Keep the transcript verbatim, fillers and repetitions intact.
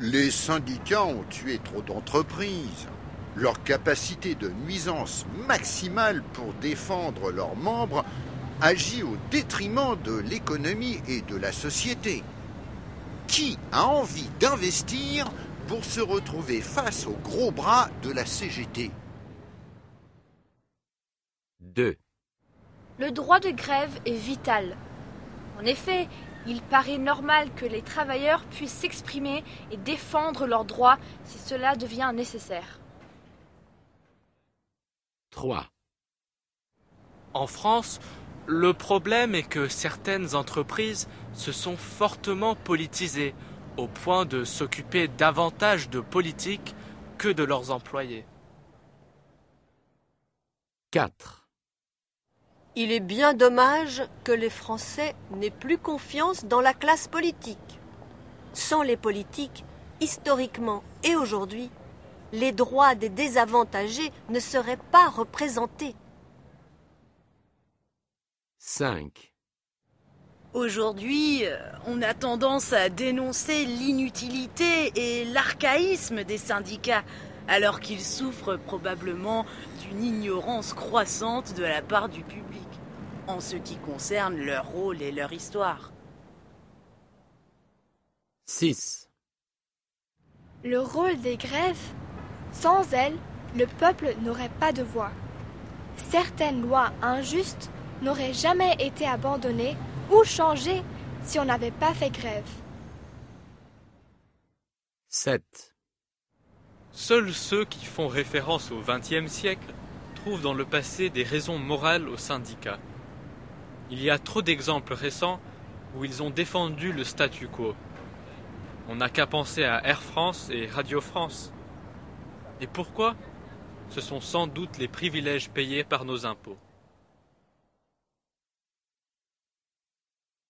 Les syndicats ont tué trop d'entreprises. Leur capacité de nuisance maximale pour défendre leurs membres agit au détriment de l'économie et de la société. Qui a envie d'investir pour se retrouver face au gros bras de la C G T? deux. Le droit de grève est vital. En effet, il paraît normal que les travailleurs puissent s'exprimer et défendre leurs droits si cela devient nécessaire. trois. En France, le problème est que certaines entreprises se sont fortement politisées au point de s'occuper davantage de politique que de leurs employés. quatre. Il est bien dommage que les Français n'aient plus confiance dans la classe politique. Sans les politiques, historiquement et aujourd'hui, les droits des désavantagés ne seraient pas représentés. cinq. Aujourd'hui, on a tendance à dénoncer l'inutilité et l'archaïsme des syndicats, alors qu'ils souffrent probablement d'une ignorance croissante de la part du public, en ce qui concerne leur rôle et leur histoire. six. Le rôle des grèves, sans elles, le peuple n'aurait pas de voix. Certaines lois injustes n'auraient jamais été abandonnées ou changées si on n'avait pas fait grève. sept. Seuls ceux qui font référence au vingtième siècle trouvent dans le passé des raisons morales aux syndicats. Il y a trop d'exemples récents où ils ont défendu le statu quo. On n'a qu'à penser à Air France et Radio France. Et pourquoi ? Ce sont sans doute les privilèges payés par nos impôts.